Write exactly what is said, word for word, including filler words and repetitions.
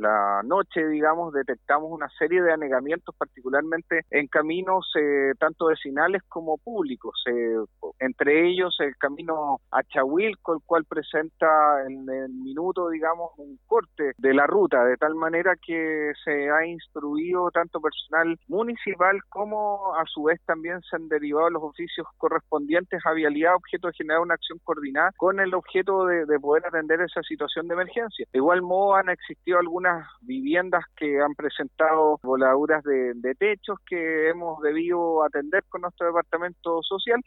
la noche, digamos, detectamos una serie de anegamientos, particularmente en caminos eh, tanto vecinales como públicos, eh, entre ellos el camino a Chahuilco, el cual presenta en el minuto, digamos, un corte de la ruta, de tal manera que se ha instruido tanto personal municipal como a su vez también se han derivado los oficios correspondientes a vialidad, objeto de generar una acción coordinada con el objeto de, de poder atender esa situación de emergencia. De igual modo han existido algunas viviendas que han presentado voladuras de, de techos que hemos debido atender con nuestro departamento social